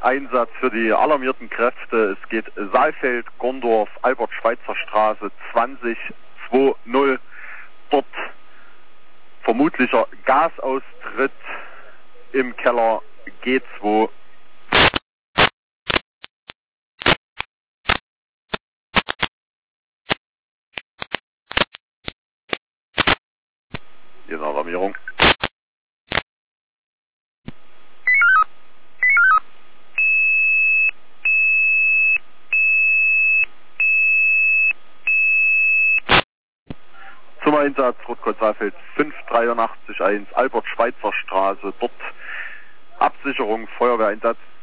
Einsatz für die alarmierten Kräfte. Es geht Saalfeld, Gondorf, Albert-Schweitzer-Straße 2020. Dort vermutlicher Gasaustritt im Keller G2. Hier ist eine Alarmierung. Zum Einsatz Rotkold Saalfeld 5881 Albert-Schweitzer-Straße. Dort Absicherung, Feuerwehreinsatz